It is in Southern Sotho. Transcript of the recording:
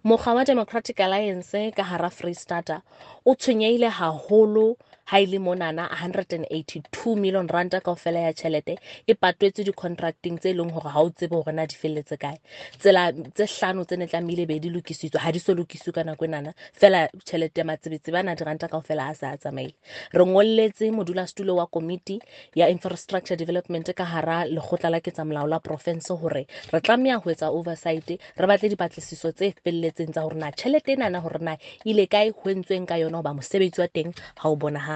Mokga wa Democratic Alliance ka hara Freestata o tshwenyeile haholo ha ile monana 182 million ranta kaofela ya tjhelete e patwetse di-contracting tse leng hore ha o tsebe hore na di felletse kae. Tsela tse hlano tse ne tlamehile be di lokisitswe ha di so lokiswe ka nako enana fela tjhelete ya matsebetsi bana diranta kaofela a sa a tsamaile. Re ngolletse modulasetulo wa komiti ya infrastructure development ka hara lekgotla la ketsamolao la province hore re tlameha ho etsa oversight, re batle dipatlisiso tse felletseng tsa hore na tjhelete ena na hore na ile kae ho entsweng ka yona hoba mosebetsi wa teng ha o bonahala.